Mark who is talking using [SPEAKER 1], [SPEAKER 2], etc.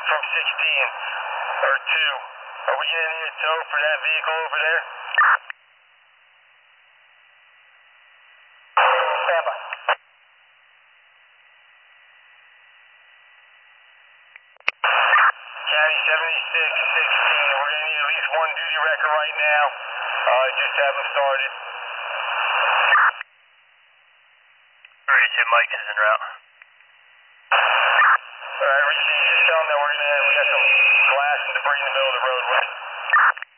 [SPEAKER 1] from 16 or 2. Are we going to need a tow for that vehicle over there? Stand by. County 7616. We're going to need at least one duty record right now. Just haven't started.
[SPEAKER 2] Alright, so Mike is en route.
[SPEAKER 1] Alright, Richie, just tell them that we got some glass and debris in the middle of the roadway.